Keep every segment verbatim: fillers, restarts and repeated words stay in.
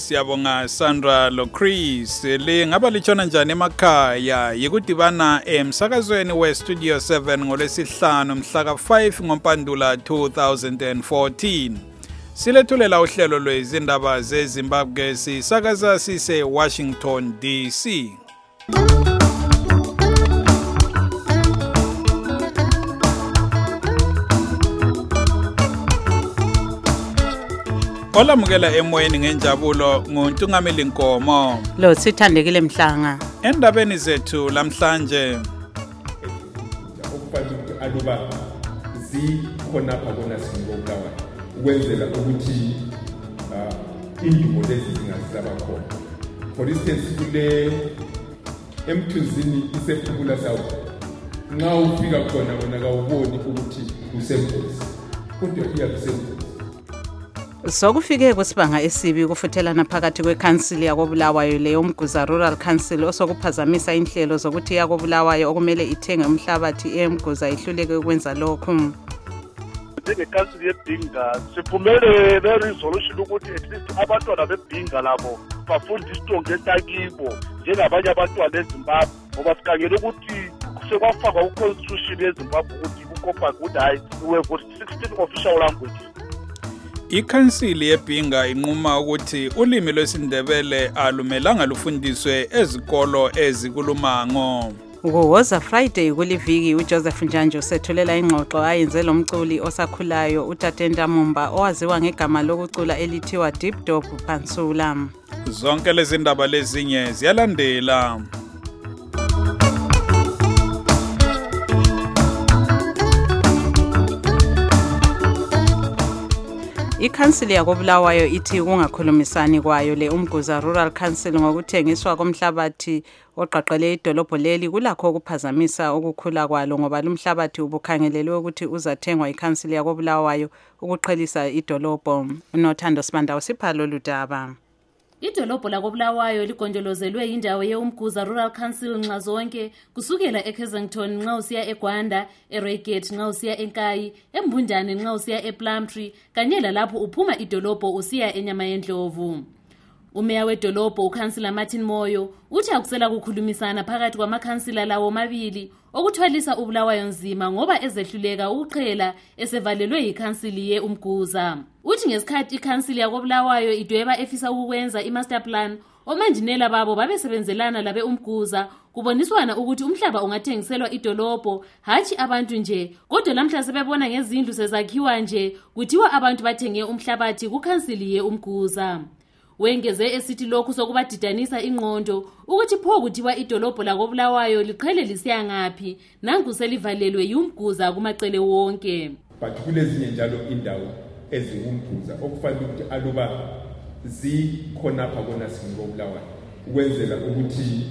siyabonga Sandra Lochris. Lingaba lichona njani emakhaya yikudibana emsakazweni we Studio seven ngolesihlanu mhla ka five ngoMpandula two thousand fourteen. Silethulela uhlelo lwezindaba zeZimbabwe sisakaza sise Washington D C. Olamukela emoyeni ngenjabulo nguNtungameli Nkomo. Lo sithandekile Mhlanga. Endabeni zethu lamhlanje okufanele aluba zikhona phakona singobulawa ukwenzela ukuthi indumo lezi zingazaba khona. For instance kule emthunzini isephukula sawo nxa ufika khona wena kawuboni ukuthi usemkhosi kodwa iyakusemkhosi. Sokufike kusibanga esibi kufuthelana phakathi kwekhansili yakobulawayo leyo Mguza Rural Council osokuphazamisa inhlelo zokuthi yakobulawayo okumele ithenge umhlabathi eMguza ihluleke ukwenza lokho. Njengekhansili yeBhinga siphumele le resolution ukuthi at least abantwana beBhinga labo bafunda isitonga entakibo njengabanye abantwana eZimbabwe ngoba sikhangela ukuthi sekwafakwa ku-constitution yeZimbabwe ukuthi kukopa ukuthi hayi we got sixteen official languages. Ikhansili yeBhinga inquma ukuthi ulimi lwesiNdebele alumelanga lufundiswe ezikolo ezikulumango. Ukuwoza Friday kuliviki uJoseph Njanjo usethulela ingxoxo ayenze lomculi osakhulayo uTatenda Mumba owaziwa ngegama lokucula elithiwa Deep Dog Pansula. Zonke lezi ndaba lezinye ziyalandela. Ikhansili yakobulawayo ithi kungakhulumisani kwayo le Umguza Rural Council ngokuthengiswa komhlabathi oqaqele idolobho leli kulakho ukuphazamisa ukukhula kwalo ngoba lumhlabathi ubukhangelelwe ukuthi uzathengwa ikhansili yakobulawayo ukuqhelisa idolobho. uNothando Sibanda usiphalo ludaba. Idolobho lakobulawayo ligonjolozelwe indawo yeUmguza Rural Council nxa zonke kusukela eKensington nxa usiya eGwanda, eRaygate nxa usiya eNkayi, eMbundane nxa usiya ePlumtree kanye lalapho uphuma idolobho usiya eNyamayendlovu. Umeya wedolobho uKhansila Martin Moyo uthi akusela kukhulumisana phakathi kwamakhansila lawo mabili okuthwalisa ubulawayo nzima ngoba ezehluleka ukuqhela esevalelwe yikhansili yeUmguza. Uthi ngesikhathi ikhansili yakobulawayo idweba efisa ukwenza imaster plan omanjinela babo babesebenzelana labe Umguza kuboniswana ukuthi umhlaba ungathengiselwa idolobho hathi abantu nje kodwa lamhla sebebona ngezindlu sezakhiwa nje kuthiwa abantu bathenge umhlabathi kukhansili yeUmguza. Wengeze esithi lokhu sokubadidanisa ingqondo ukuthi pho kuthiwa idolobho lakobulawayo liqhele lisiya ngaphi nanku selivalelwe yiUmguza kumacele wonke. But kulezinye njalo indawo eziwumguza okufanele ukuthi aluba zikhona phakona singobulawayo ukwenzela ukuthi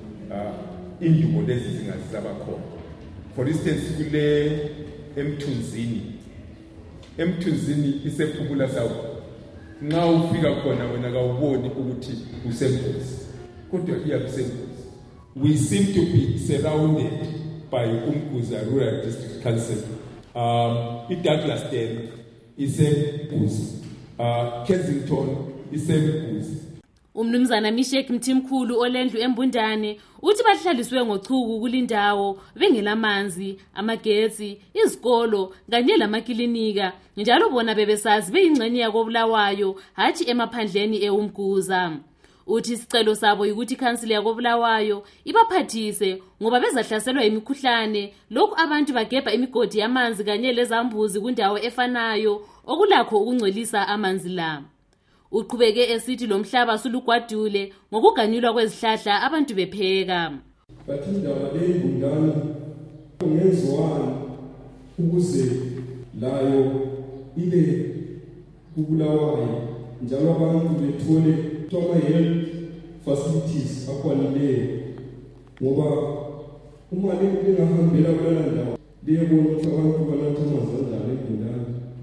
indumo lezi zingazaba khona. For instance kule emthunzini emthunzini isephukula sawo nxa ufika khona wena kawuboni ukuthi usemkhosi kodwa iyakusemkhosi. We seem to be surrounded by Umguza Rural District Council. Um, iDouglas Dam isemkhosi, uh, Kensington isemkhosi. Umnumzana Mishek Mthimkhulu olendlu eMbundane uthi bahlaliswe ngochuku kulindawo bengelamanzi, amagetsi, izikolo kanye lamakilinika njalo bona bebesazi beyingxenye yakobulawayo hathi emaphandleni eUmguza. Uthi isicelo sabo ukuthi ikhansili yakobulawayo ibaphathise ngoba bezahlaselwa imikhuhlane lokhu abantu bagebha imigodi yamanzi kanye lezambuzi kundawo efanayo okulakho ukungcwelisa amanzi la. Uqhubeke esithi lo mhlaba sulugwadule ngokuganyulwa kwezihlahla abantu bepheka. Bathi indaba leyimbundane ngezwana ukuze layo ibe kubulawayo njalo abantu bethole thoma health facilities akwanileyo ngoba uma lingahambela kulala ndawo liyebona ukuthi abantu banatha amanzi anjani embundane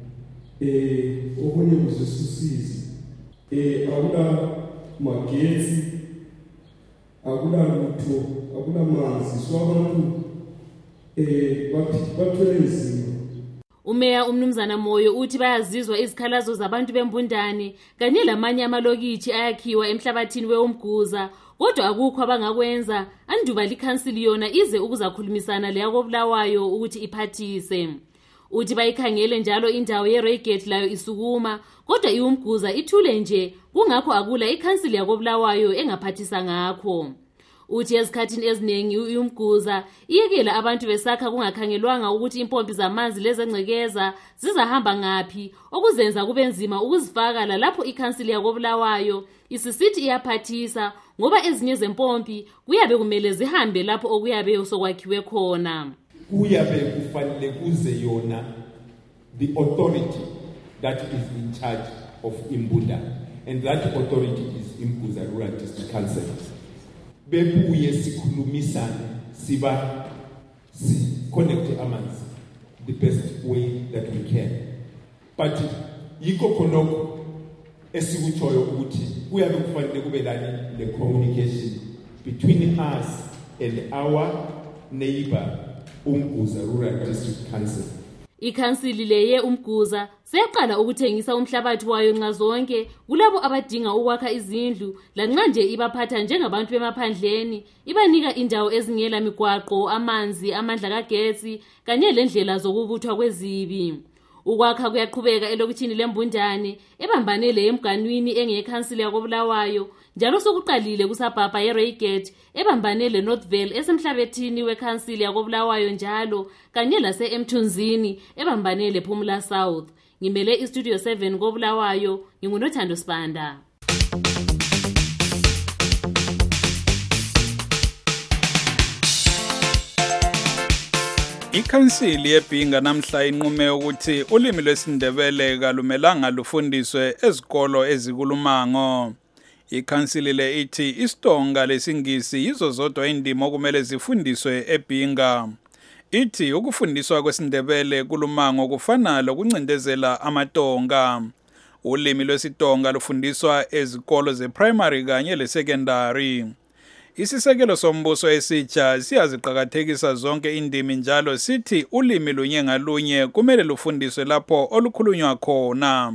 eh okunye kuzisusiza. Eh akula magetsi akula lutho akula manzi so abantu eh bathwele nzima. Umeya umnumzana Moyo uthi bayazizwa izikhalazo zabantu bembundane kanye lamanye amalokitshi ayakhiwa emhlabathini weUmguza, kodwa akukho abangakwenza anduba likhansili yona ize ukuzakhulumisana leyakobulawayo ukuthi iphathise. Uthi bayikhangele njalo indawo yeReigate layo isukuma, kodwa iUmguza ithule nje, kungakho akula ikhansili yakobulawayo engaphathisa ngakho. Uthi ezikhathini eziningi iUmguza iyekela abantu besakha kungakhangelwanga ukuthi impompi zamanzi lezengcekeza zizahamba ngapi, okuzenza kube nzima ukuzifaka lapho ikhansili yakobulawayo isisithi iyaphathisa ngoba ezinye zempompi kuyabe kumele zihambe lapho okuyabe usokwakhiwe khona. Kuyabe kufanele kuze yona the authority that is in charge of Imbunda, and that authority is Umguza Rural District Council. Bebuye sikhulumisane siba si connect amanzi the best way that we can. But yiko khonoko esikutshoyo ukuthi kuyabe kufanele kube lani le communication between us and our neighbor Umguza Rural District Council. Ikhansili leye Umguza seyaqala ukuthengisa umhlabathi wayo nxa zonke kulabo abadinga ukwakha izindlu, lanxa nje ibaphatha njengabantu bemaphandleni, ibanika indawo ezingela migwaqo, amanzi, amandla kagesi kanye lendlela zokubuthwa kwezibi. Ukwakha kuyaqhubeka elokitshini lembundane ebambane le emganwini engekhansili yakobulawayo, njalo sokuqalile kusabhabha yeReigate ebambane le Northville esemhlabethini wekhansili yakobulawayo njalo, kanye lase eMthunzini ebambane le Phumula South. Ngimele iStudio seven kobulawayo, ngingunothando Sibanda. Ikhansili yeBhinga namhla inqume ukuthi ulimi lwesiNdebele kalumelanga lufundiswe ezikolo ezikulumango. Ikhansili le ithi isiTonga lesingisi yizo zodwa indima okumele zifundiswe eBhinga. Ithi ukufundiswa kwesiNdebele kulumango kufana lokuncindezela amaTonga. Ulimi lwesiTonga lufundiswa ezikolo zeprimary kanye lesecondary. Isisekelo sombuso esitsha siyaziqhakathekisa zonke indimi njalo sithi ulimi lunye ngalunye kumele lufundiswe lapho olukhulunywa khona.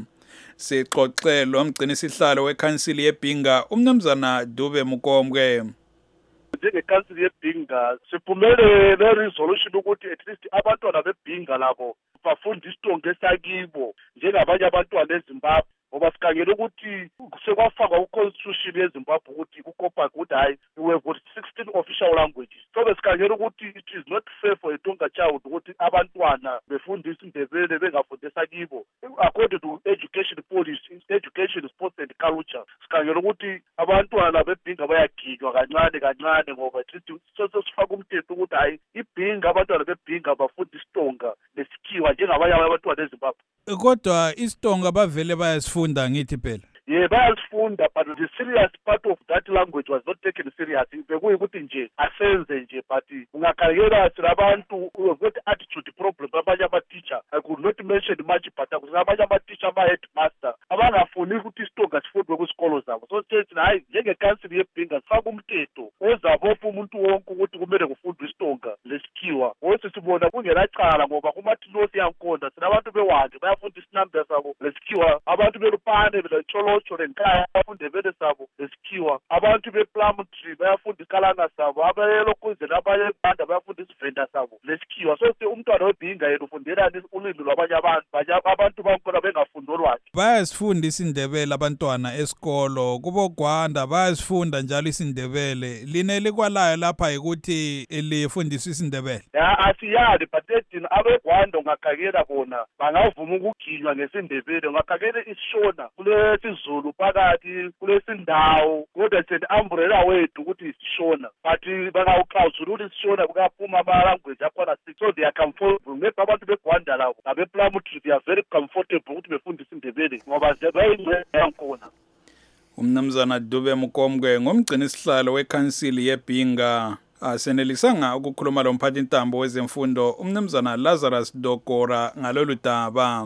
Sixoxe lo mgcinisihlalo wekhansili yeBhinga umnumzana Dube Mukombwe. Njengekhansili yeBhinga siphumele le resolution ukuthi at least abantwana beBhinga labo bafunda isiTonga esakibo njengabanye abantwana eZimbabwe, ngoba sikhangela ukuthi sekwafakwa ku-constitution yeZimbabwe ukuthi kukopa ukuthi hayi we have got sixteen official languages. So besikhangela ukuthi it is not fair for a Tonga child ukuthi abantwana befunda isiNdebele bengafundisa kibo. According to education policy, education, sports and culture, sikhangela ukuthi abantwana beBhinga bayaginywa kancane kancane ngoba at least sesifaka umthetho ukuthi hayi iBhinga abantwana beBhinga bafunda isiTonga lesikhiwa njengabanye abantwana eZimbabwe. Kodwa isiTonga bavele bayasifunda ngithi phela. Yeah, bayasifunda, but the serious part of that language was not taken serious. Bekuyikuthi nje asenze nje, but ungakhangela silabantu who have got attitude problem abanye ama-teacher. I could not mention much, but abanye ama-teacher ama-headmaster abangafuni ukuthi isiTonga sifundwe kwisikolo zabo. So sithi hayi njengekhansili yeBhinga sifake umthetho ozabopha umuntu wonke ukuthi kumele kufundwe isiTonga lesikhiwa. Ngoba sibona kungelacala ngoba kumathinosi yankonda sinabantu bewande bayafunda isinamba sabo lesikhiwa, abantu belupane belecholocho lenkaya bafunde vele sabo lesikhiwa, abantu bePlumtree bayafunda ikalanga sabo, abayelokuzela abayebanda bayafunda isivenda sabo lesikhiwa. So ke umntwana weBhinga yena ufundela ulimi lwabanye abantu, abantu bankona bengafundi olwakhe. Bayasifunda isiNdebele abantwana esikolo, kubo Gwanda bayasifunda njalo isiNdebele. Linele kwalayo lapha ukuthi lifundisa isiNdebele. Ya asiyali, but ethi abeGwanda ungakhangela bona bangavuma ukuginywa ngesiNdebele, ungakhangela isishona kule Zulu phakathi kulesindawo kodwa set umbrella wethu ukuthi isishona, but bangawuxazulula isishona kukaphuma ama language akhona six, so they are comfortable. Maybe abantu beGwanda labo abePlumtree they are very comfortable ukuthi befundise isiNdebele ngoba bayingcwe yakhona. Umnumzana Dube Mukombwe ngomgcinisihlalo wekhansili yeBhinga asenelisanga ukukhuluma lo mphathi intambo wezemfundo umnumzana Lazarus Dokora ngalolu daba.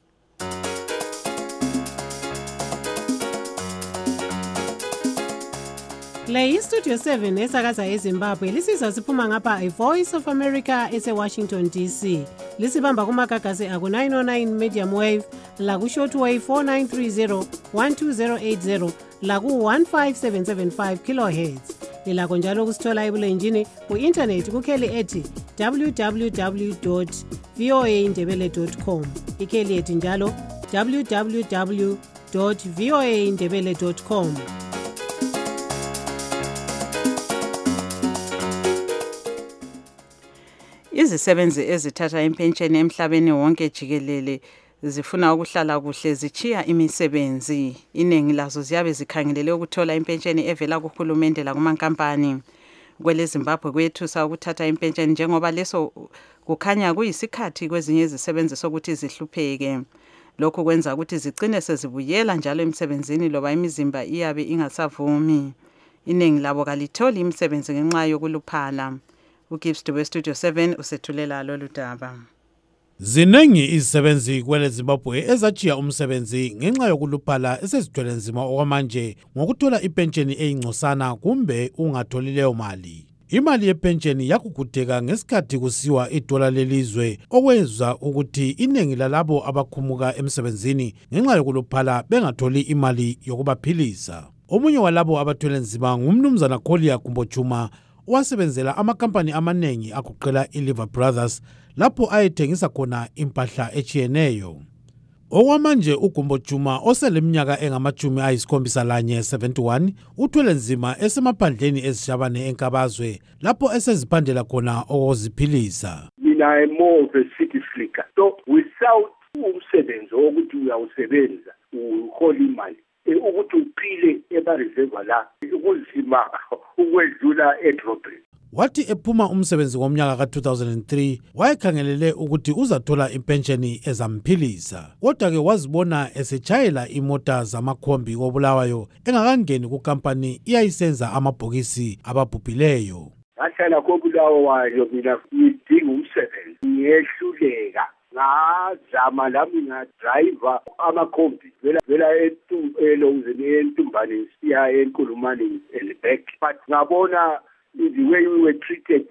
Le iStudio seven esakaza eZimbabwe lisizwa siphuma ngapha iVoice of America ese Washington D C. lisibamba kumagagasi aku nine oh nine medium wave, laku shortwave four nine three zero one two zero eight zero, laku one five seven seven five kilohertz. Lilakho njalo kusithola ebulenjini ku-internet kukheli ethi w w w dot v o a indebele dot com, ikheli ethi njalo w w w dot v o a indebele dot com. Izisebenzi ezithatha impensheni emhlabeni wonke jikelele zifuna ukuhlala kuhle zichiya imisebenzi. Iningi lazo ziyabe zikhangelele ukuthola impensheni evela kuhulumende lakumankampani. Kwele Zimbabwe kwethusa ukuthatha impensheni njengoba leso kukhanya kuyisikhathi kwezinye izisebenzi sokuthi zihlupheke. Lokho kwenza ukuthi zigcine sezibuyela njalo emsebenzini loba imizimba iyabe ingasavumi. Iningi labo kalitholi imisebenzi ngenxa yokuluphala. uGibbs we Studio seven usethulela lolu daba. Zinengi izisebenzi kwele Zimbabwe ezachiya umsebenzi ngenxa yokuluphala esezithwele nzima okwamanje ngokuthola ipensheni eyincosana kumbe ungatholi leyo mali. Imali yepensheni yakugudeka ngesikhathi kusiwa idola lelizwe okwenza ukuthi iningi lalabo abakhumuka emsebenzini ngenxa yokuluphala bengatholi imali yokubaphilisa. Omunye walabo abathwele nzima ngumnumzana Kholia Kumbochuma owasebenzela amakampani amanengi akuqela iLiver Brothers lapho ayethengisa khona impahla echiyeneyo. Okwamanje uGumbochuma oseleminyaka engamachumi ayisikhombisa lanye seventy-one uthwele nzima esemaphandleni ezishabane enkabazwe lapho eseziphandela khona okuziphilisa. Mina I'm more of a city flicker. So without umsebenzi ukuthi uyawusebenza uhola imali ukuthi uphile ebareserva la ukuzima ukwedlula edrobheni. Wathi ephuma umsebenzi ngomnyaka ka two thousand three wayekhangelele ukuthi uzathola impensheni ezamphilisa. Kodwa ke wazibona esechayela imota zamakhombi koBulawayo engakangeni kukampani iyayisenza amabhokisi ababhubhileyo. Ngahlala koBulawayo mina ngidinga umsebenzi ngiyehluleka ngazama lami ngadriver amakhombi vela vela elongzeni entumbani siya enkulumani and back, but ngabona the way we were treated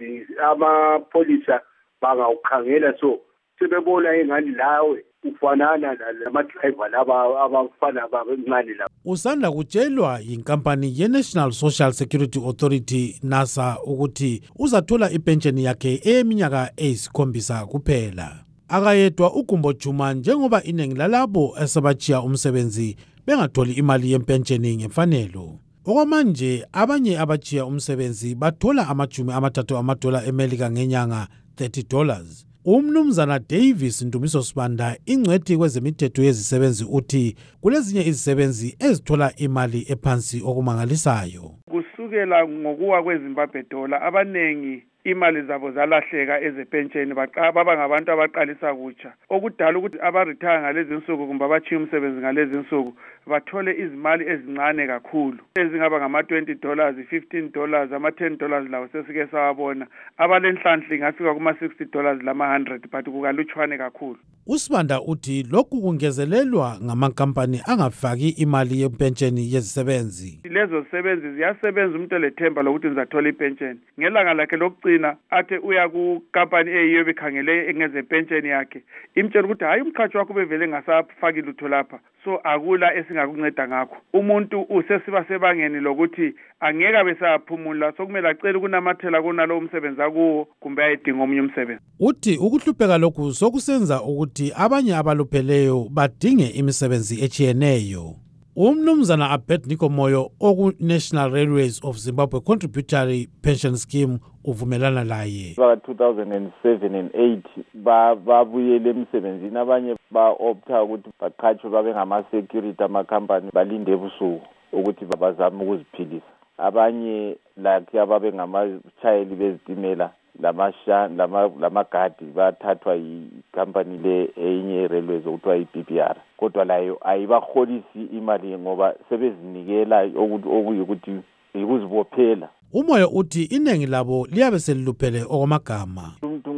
amapolisa bangawukhangela so sebebona engani lawe ufanana namadriver laba abafana abancane laba. Usanda kutshelwa yinkampani ye-National Social Security Authority NASA ukuthi uzathola ipensheni yakhe eminyaka eyisikhombisa kuphela. Akayedwa uGumbochuma njengoba iningi lalabo esabachiya umsebenzi bengatholi imali yempensheni ngemfanelo. Okwamanje abanye abachiya umsebenzi bathola amajumi amathathu amadola eMelika ngenyanga thirty dollars. Umnumzana Davis Ndumiso Sibanda ingcwethi kwezemithetho yezisebenzi uthi kulezinye izisebenzi ezithola imali ephansi okumangalisayo. Kusukela ngokuwa kweZimbabwe dollar abanengi imali zabo zalahleka ezepensheni baba ngabantu abaqalisa kutsha okudala ukuthi abaretire ngalezi insuku kumbe abachiya umsebenzi ngalezi insuku bathole izimali ezincane kakhulu ezingaba ngama twenty dollars, fifteen dollars, ama ten dollars lawo sesike sawabona abalenhlanhla ngafika kuma sixty dollars lama one hundred but kukalutshwane kakhulu. Usibanda uthi lokhu kungezelelwa ngamakampani angafaki imali yepensheni yezisebenzi. Lezo zisebenzi ziyasebenza umuntu lethemba lokuthi ngizathola ipensheni ngelanga lakhe lokugcina athe uya ku company eyiyo bekhangele engeze pensheni yakhe imtshela ukuthi hayi umkhathi wakho bevele ngasafaki lutho lapha so akula esingakunceda ngakho. Umuntu usesiba sebangeni lokuthi angeka besaphumula sokumele acela ukunamathela kunalo umsebenzi akuwo kumbe ayedinga omunye umsebenzi. Uthi ukuhlupheka lokhu sokusenza ukuthi abanye abalupheleyo badinge imisebenzi echiyeneyo. Umnumzana Abednego Moyo oku National Railways of Zimbabwe Contributory Pension Scheme uvumelana laye. Ba two thousand seven and eight ba babuyele emsebenzini abanye ba opta ukuthi baqhatshwe babe ngama security ama company balinde ebusuku ukuthi babazame ukuziphilisa. Abanye like ababe ngamachayeli bezitimela lamasha lama lamagadi bathathwa yicompany le enye railways okuthiwa i-B P R kodwa layo ayibaholisi imali ngoba sebezinikela okuyikuthi ukuzibophela. Umoya uthi iningi labo liyabe seliluphele okwamagama. Umuntu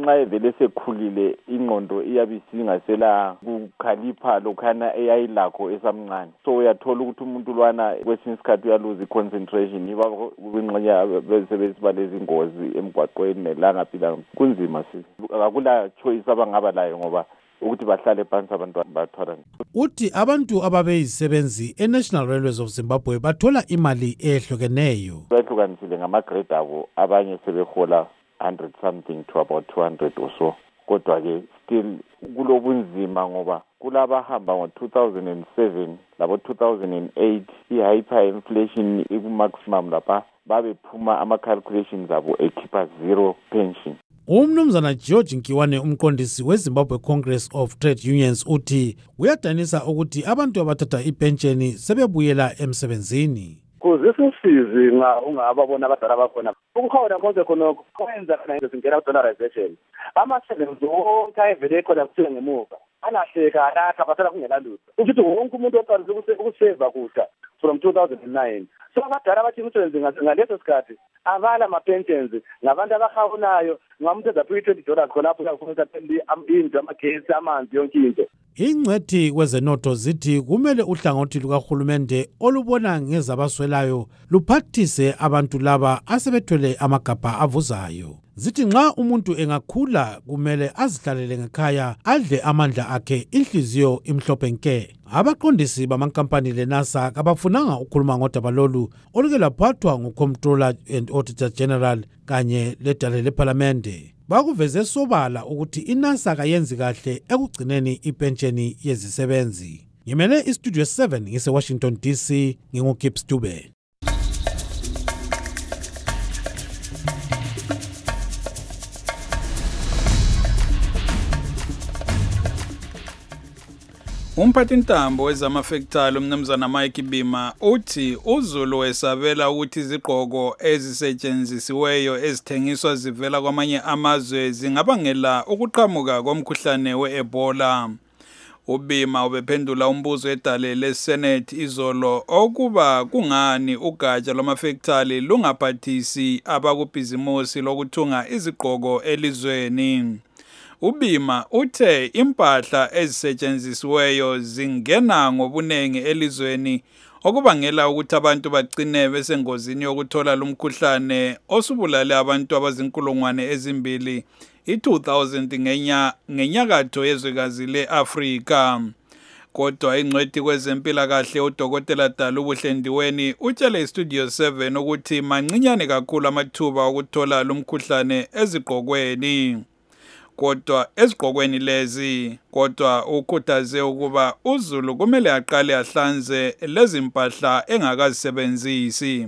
nxa evele sekhulile ingqondo iyabe isingasela kukhalipha lokhana eyayilakho esamncane. So uyathola ukuthi umuntu lwana kwesinye isikhathi uyaluza i-concentration iba kwingxenya bese besiba lezi ngozi emgwaqweni nelangaphila kunzima sisi. Akula choice abangaba layo ngoba ukuthi bahlale phansi abantu bathwala. Uthi abantu ababeyisebenzi e-National Railways of Zimbabwe bathola imali ehlukeneyo. Bahlukanisile ngama-grade abo, abanye sebehola one hundred something to about two hundred or so. Kodwa ke still kulobunzima ngoba kulabahamba ngo-two thousand seven labo two thousand eight i-hyperinflation iku-maximum lapha babephuma ama-calculations abo ekhipha zero pension. Umnumzana George Nkiwane umqondisi weZimbabwe Congress of Trade Unions uthi uyadanisa ukuthi abantu abathatha ipensheni sebebuyela emsebenzini. Kuzisisizi nga ungababona abadala bakhona ukukhona konke khonokho kwenza kana ngizingena ku-dollarization amasebenzi wonke ayevele khona kuthiwa ngemuva alahleka alakha bathala kungela lutho ukuthi wonke umuntu oqalise ukuseva kuda from two thousand nine. So abadala bathi umsebenzi ngaleso sikhathi abala ama-pensions ngabantu abahawunayo ngamuntu ezaphiwa twenty dollars khonapho uyafuna indlu amagesi amanzi yonke into. Ingcwethi kwezenotho zithi kumele uhlangothi lukahulumende olubona ngezabaswelayo luphathise abantu laba asebethwele amagabha avuzayo. Zithi nxa umuntu engakhula kumele azihlalele ngekhaya adle amandla akhe inhliziyo imhlophe nke. Abaqondisi bamankampani leNASA kabafunanga ukukhuluma ngodaba lolu oluke laphathwa nguComptroller and Auditor General kanye ledale leParlamente. Bakuveze sobala ukuthi iNASA kayenzi kahle ekugcineni ipensheni yezisebenzi. Ngimele iStudio seven ngise Washington D C nginguKips Dube. Umphathintambo wezamafektali umnumzana Mike Bima uthi uZulu wesabela ukuthi izigqoko ezisetshenzisiweyo ezithengiswa zivela kwamanye amazwe zingabangela ukuqhamuka komkhuhlane we-Ebola. Ubima ubephendula umbuzo edale leSenate izolo okuba kungani ugatsha lwamafektali lungaphathisi abakubhizimusi lokuthunga izigqoko elizweni. Ubima uthe impahla ezisetshenzisiweyo zingena ngobunengi elizweni okubangela ukuthi abantu bagcine besengozini yokuthola lumkhuhlane osubulale abantu abazinkulungwane ezimbili i-two thousand ngenya ngenyakatho yezwekazi le-Afrika. Kodwa ingcwethi kwezempilakahle uDokotela Dalu Buhlendiweni utshele iStudio seven ukuthi mancinyane kakhulu amathuba okuthola lumkhuhlane ezigqokweni. Kodwa ezigqokweni lezi kodwa ukhuthaze ukuba uZulu kumele aqale ahlanze lezi mpahla engakazisebenzisi.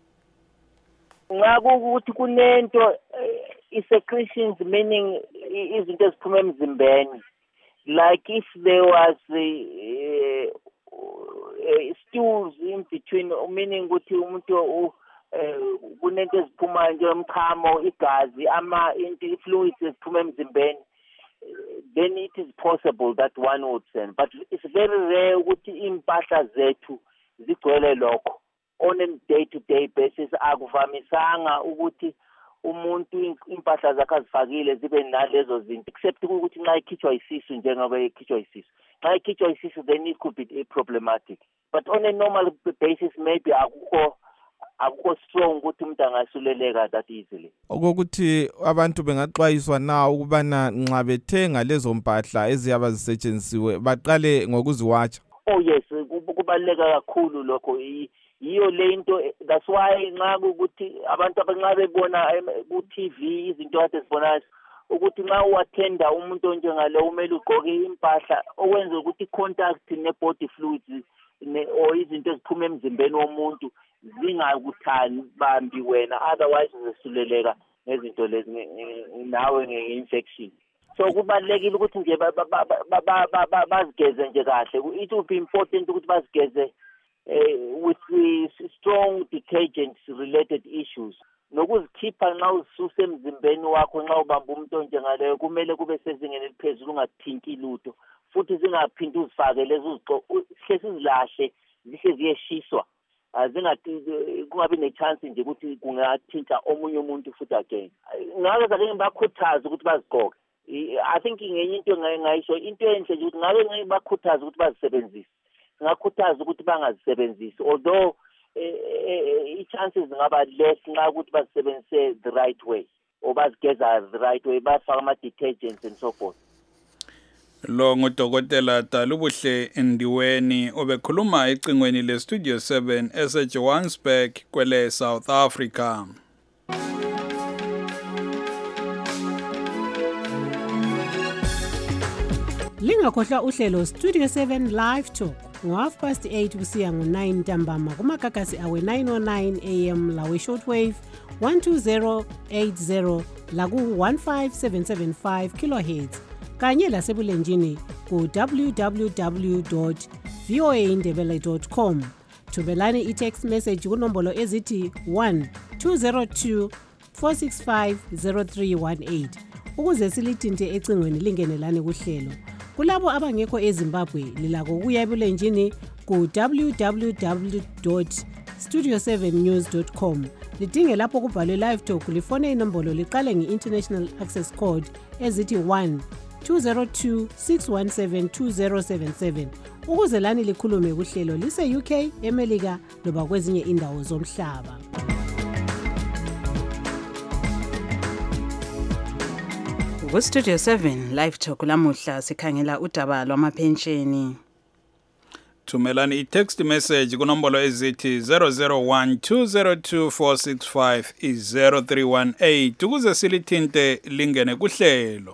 Ngakuthi kunento i-secretions meaning izinto eziphuma emzimbeni, like if there was a, a stools in between, meaning ukuthi umuntu kunento eziphuma njengomchamo igazi ama fluids eziphuma emzimbeni, then it is possible that one would send, but it's very rare ukuthi impahla zethu zigcwele lokho on a day to day basis. Akuvamisanga ukuthi umuntu impahla zakhe azifakile zibe nalezo zinto, except ukuthi nxa ikhitshwa isisu njengoba ikhitshwa isisu. Nxa ikhitshwa isisu then it could be problematic, but on a normal basis maybe akukho akukho strong ukuthi umuntu angasuleleka that easily. Okokuthi abantu bengaxwayiswa na ukubana nxa bethenga lezo mpahla eziyaba zisetshenzisiwe baqale ngokuziwatsha. Oh yes, kubaluleka kakhulu lokho. Yiyo lento, that's why nxa ukuthi abantu abanxa bebona ku-T V izinto kade zibonayo ukuthi nxa uattenda umuntu onjengalo umele ugqoke impahla okwenza ukuthi contact ne-body fluids or izinto eziphuma emzimbeni womuntu zingakuthani bambi wena, otherwise uzesuleleka nezinto lezi nawe nge-infection. So kubalulekile ukuthi nje bazigeze nje kahle. It will be important ukuthi bazigeze with the strong detergents related issues. Nokuzikhipha nxa uzisusa emzimbeni wakho nxa ubamba umuntu onjengaleyo kumele kube sezingeni eliphezulu, ungathinti lutho futhi zingaphindi uzifake lezo uzigqoko sihle sizilahle zihle ziyeshiswa azingathi kungabi nechance nje ukuthi kungathinta omunye umuntu futhi again. Ngabe ake ngibakhuthaza ukuthi bazigqoke. I think ngenye into ngayisho into enhle nje ukuthi ngabe ngibakhuthaza ukuthi bazisebenzise. Ngakhuthaza ukuthi bangazisebenzisi although i-chances ngaba less nxa ukuthi bazisebenzise the right way or bazigeza the right way bafaka ama-detergents and so forth. Lo ngudokotela Dalubuhle Ndiweni obekhuluma ecingweni le Studio seven ese-Johannesburg kwele South Africa. Lingakhohlwa uhlelo Studio seven Live Talk ngo-half past eight kusiya ngo-nine ntambama kumakakasi awe nine oh nine a m lawe shortwave one two zero eight zero laku one five seven seven five kilohertz kanye lasebulenjini ku w w w dot v o a indebele dot com. Thubelani i-text message kunombolo ezithi one two zero two four six five zero three one eight ukuze silithinte ecingweni lingenelane kuhlelo. Kulabo abangekho eZimbabwe lilako ukuya ebulenjini ku w w w dot studio seven news dot com. Lidinge lapho kubhalwe live talk lifone inombolo liqale nge-international access code ezithi one two zero two six one seven two zero seven seven ukuze lani likhulume kuhlelo lise U K, eMelika loba kwezinye indawo zomhlaba. Ku Studio seven Live Talk lamuhla sikhangela udaba lwamapensheni. Thumelani i-text message kunombolo ezithi zero zero one two zero two four six five zero three one eight ukuze silithinte lingene kuhlelo.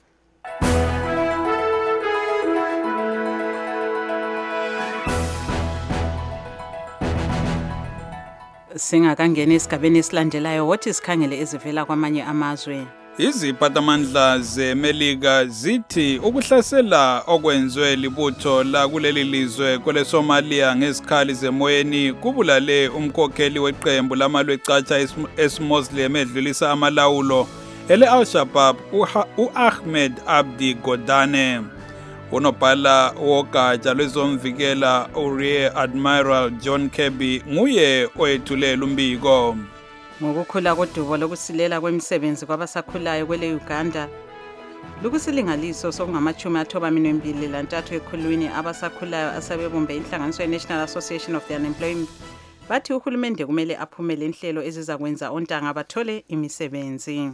Singakangena esigabeni esilandelayo wothi sikhangele ezivela kwamanye amazwe. Iziphatamandla zeMelika zithi ukuhlasela okwenzwe libutho la kuleli lizwe kwele Somalia ngezikhali zemoyeni kubulale umkhokheli weqembu lamalwecatsha esmuslim edlulisa amalawulo ele Al-Shabaab uAhmed Abdi Godane. Unobhala wogatsha lwezomvikela uRear Admiral John Kirby nguye oyethulela umbiko. Ngokukhula kodubo lokusilela kwemisebenzi kwabasakhulayo kwele Uganda lukusilingaliso sokungamachumi athoba mbili lantathu ekhulwini abasakhulayo asebebumbe inhlanganiso ye-National Association of the Unemployed bathi uhulumende kumele aphumele inhlelo ezizakwenza ontanga bathole imisebenzi.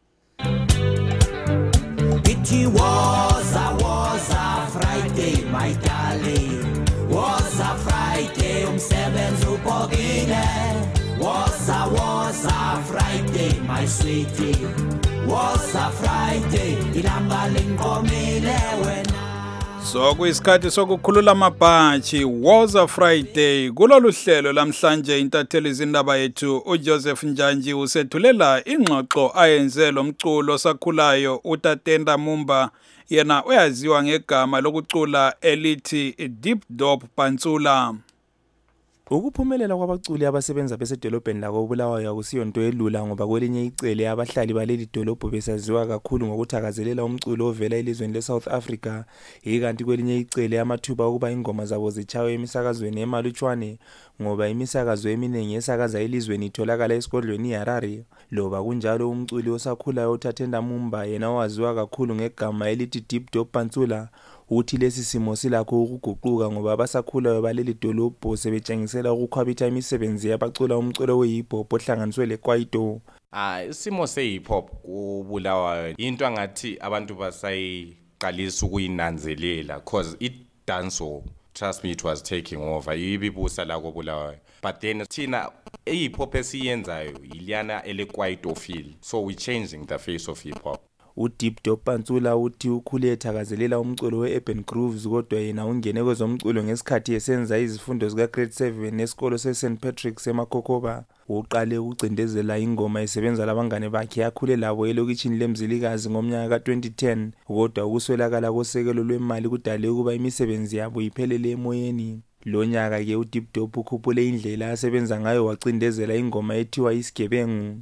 It was a was a Friday my darling, was a Friday umsebenzi ubhokile. Was a was a Friday my sweetie, was a Friday ilanga lingomile wena. So kuyisikhathi sokukhulula amabhaji was a Friday kulolu hlelo lamhlanje intatheli izindaba yethu uJoseph Njanji usethulela ingxoxo ayenze lomculo sakhulayo uTatenda Mumba yena uyaziwa ngegama lokucula elithi Deep Dop Pantsula. Ukuphumelela kwabaculi abasebenza besedolobheni la koBulawayo akusiyonto elula ngoba kwelinye icele abahlali baleli dolobho besaziwa kakhulu ngokuthakazelela umculo ovela elizweni leSouth Africa, ikanti kwelinye icele amathuba ukuba ingoma zabo zichawe emisakazweni emalutshwane ngoba imisakazo eminingi esakaza elizweni itholakala esigodlweni iHarare. Loba kunjalo umculi osakhulayo uTatenda Mumba yena owaziwa kakhulu ngegama elithi Deep Dop Pantsula uthi lesi simo silakho ukuguquka ngoba abasakhulayo baleli dolobho sebetshengisela ukukhwabitha imisebenzi yabacula umculo we-hip hop ohlanganiswe lekwaito. Ah, isimo se-hip hop kuBulawayo into angathi abantu basayiqalisa ukuyinanzelela cause it dance trust me it was taking over ibibusa la koBulawayo. But then thina i-hip hop esiyenzayo iliyana elekwaito feel, so we changing the face of hip hop. uDeep Dop Pantsula uthi ukhule ethakazelela umculo we-urban grooves kodwa yena ungene kwezomculo ngesikhathi esenza izifundo zika grade seven esikolo se-Saint Patrick's eMakhokoba. Uqale ukucindezela ingoma esebenza labangane bakhe yakhule labo elokitshini leMzilikazi ngomnyaka ka twenty ten kodwa ukuswelakala kosekelo lwemali kudale ukuba imisebenzi yabo iphelele emoyeni. Lo nyaka ke uDeep Dop ukhuphule indlela asebenza ngayo wacindezela ingoma ethiwa Isigebengu.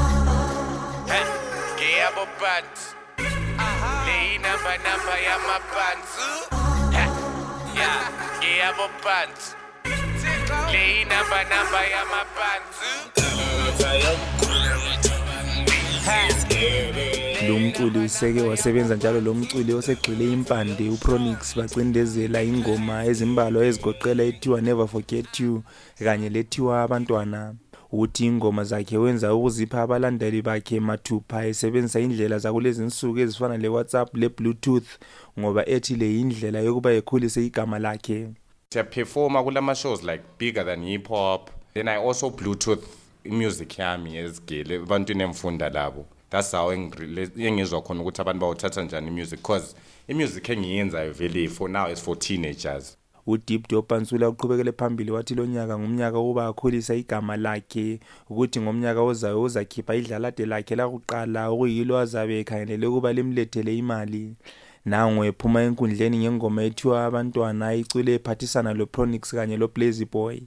But lay number number ya mapantsu ya ya mapantsu Le inamba namba yamapanzu. Lo mculi useke wasebenza njalo lo mculi osegcwele impande uPronix bacindezela ingoma ezimbalwa ezigoqela ethiwa Never Forget You kanye lethiwa abantwana. Uthi ingoma zakhe wenza ukuzipha abalandeli bakhe mathupha esebenzisa indlela zakulezi insuku ezifana le WhatsApp le Bluetooth ngoba ethi le indlela yokuba ekhulise igama lakhe. I perform kulama shows like Bigger Than Hip Hop. Then I also Bluetooth music yami ezigele abantu nemfunda labo. That's how engizwa khona ukuthi abantu bawuthatha njani music because imusic engiyenzayo vele for now is for teenagers. uDeep Dopansula uqhubekele phambili wathi lo nyaka ngumnyaka oba akhulisa igama lakhe ukuthi ngomnyaka ozayo uzakhipha idlalade lakhe la kuqala okuyilo azabe ekhangelele kuba limlethele imali. Nangwe ephuma enkundleni ngengoma ethiwa abantwana icule ephathisana lo Pronix kanye lo Blazy Boy.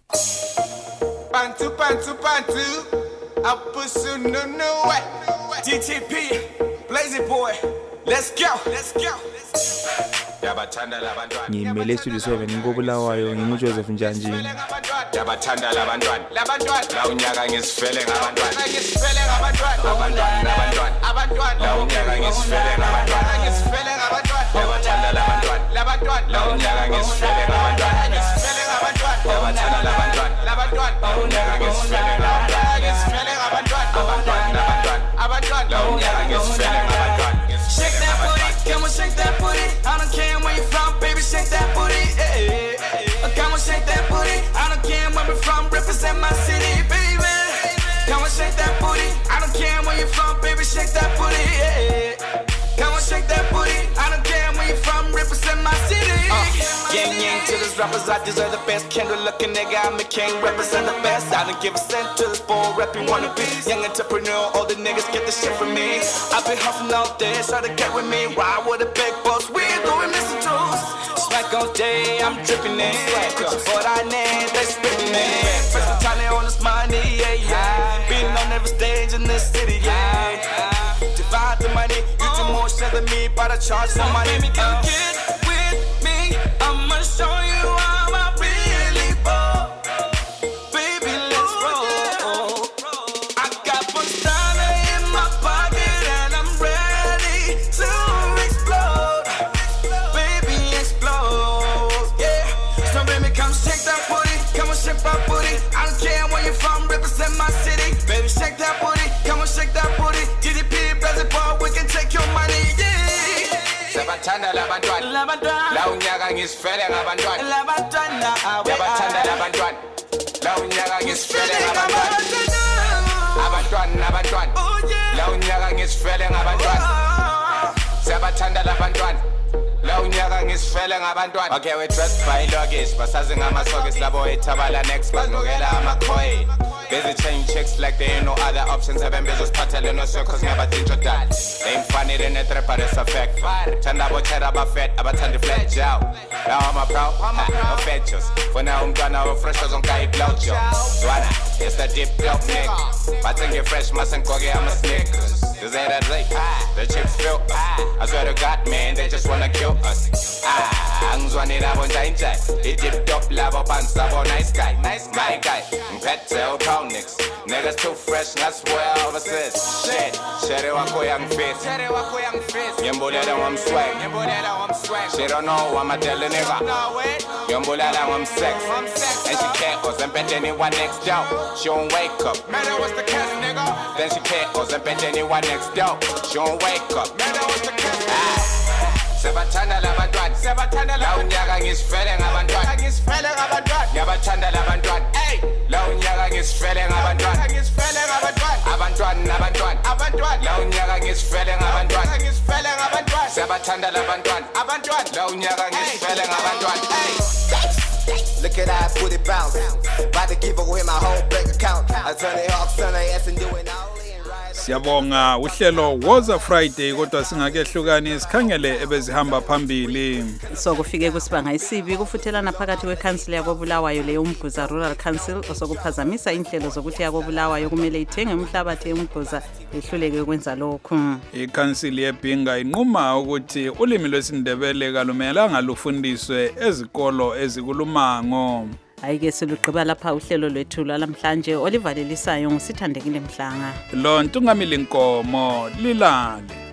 Pantu pantu pantu apusu no no way. D T P Blazy Boy, let's go let's go. Yabathanda labantwana ngimele studio seven ngobulawayo nginguJoseph Njanji. Yabathanda labantwana labantwana la unyaka ngisifele ngabantwana ngisifele ngabantwana abantwana abantwana abantwana la unyaka ngisifele ngabantwana ngisifele ngabantwana yabathanda labantwana labantwana la unyaka ngisifele ngabantwana ngisifele ngabantwana yabathanda labantwana labantwana la unyaka ngisifele ngabantwana ngisifele ngabantwana abantwana abantwana abantwana la unyaka ngisifele ngabantwana. Shake that booty, come on shake that booty. I don't care where you from, baby, shake that booty. Hey, hey, hey. Come on shake that booty. I don't care where we're from, represent my city, baby. Come on shake that booty. I don't care where you from, baby, shake that booty. Hey, come on shake that booty. I don't care where you from, represent my city. Uh, yang yang to these rappers, I deserve the best. Kendall looking nigga, I'm a king, represent the best. I don't give a cent to this bull rapping wannabes. Young entrepreneur, all the niggas get the shit from me. I've been hustling all day, try to get with me. Ride with a big boss, we doing missing tools. Smack all day, I'm dripping in. What I need, they spitting in. First time on this money, yeah, yeah. Been on every stage in this city, yeah. Divide the money, you do more shit than me, but I charge some money. Baby, come get with me, I'ma show you how I really ball. Baby, let's roll. I got Montana in my pocket and I'm ready to explode. Baby, explode, yeah. So baby, come shake that booty, come on shake that booty. I don't care where you from, represent my city. Baby, shake that booty, come on shake that booty. D D P, Blazy Boy, we can take your money, yeah. Yabathanda labantwana labantwana la unyaka ngisifele ngabantwana labantwana yabathanda labantwana la unyaka ngisifele ngabantwana abantwana abantwana la unyaka ngisifele ngabantwana yabathanda labantwana la unyaka ngisifele ngabantwana. Okay, we dressed by luggage basazi ngamasokisi labo ethabala next bazinokela amakhoyi. Busy chain chicks like there ain't no other options. I've been busy spatting no circles, never think of that. Ain't funny, then a trip, but it's a fact. Tanda bochera about fat, about tanda flat jow. Now I'm a proud, no fetches. For now, I'm gonna have freshers on Kai Bloucho. Zwana, it's the deep dope nick. But think you're fresh, mustn't go get a Snickers. This ain't a Drake, the chicks feel us. I swear to God, man, they just wanna kill us. Ah, I'm Zwanny, I won't change that. It dipped up, lava pants, lava nice guy, nice guy, guy. Pet tail, Niggas. Niggas too fresh, that's where I was at. Shit, Shere wako young face. Shere wako young face. Yambulala I'm swag. Yambulala I'm swag. She don't know I'm a tell a nigga. No wait. Yambulala I'm sex. I'm sex. And she can't cause and bet anyone next door. She don't wake up. Matter what's the case, nigga. Then she can't cause and bet anyone next door. She don't wake up. Matter what's the case. Ah. Sebathanda labantwana sebathanda la unyaka ngisifele ngabantwana ngisifele ngabantwana yabathanda labantwana hey la unyaka ngisifele ngabantwana ngisifele ngabantwana abantwana abantwana abantwana la unyaka ngisifele ngabantwana ngisifele ngabantwana sebathanda labantwana abantwana la unyaka ngisifele ngabantwana hey. Look at that booty bounce. About to give away my whole bank account. I turn it off, turn it ass and doing all. Siyabonga uhlelo Woza Friday kodwa singakehlukani sikhangele ebezihamba phambili. So kufike kusibanga isibi kufuthelana phakathi kweCouncil yakobulawayo leyo umgquza Rural Council osokuphazamisa inhlelo zokuthi yakobulawayo kumele ithenge umhlabathi emgquza ehluleke ukwenza lokho. ICouncil yebhinga inquma ukuthi ulimi lwesindebele kalumelanga lufundiswe ezikolo ezikulumango. Hayi-ke silugqiba lapha uhlelo lwethu lwalamhlanje olivalelisayo ngusithandekile Mhlanga. Lo Ntungamili Nkomo lilale.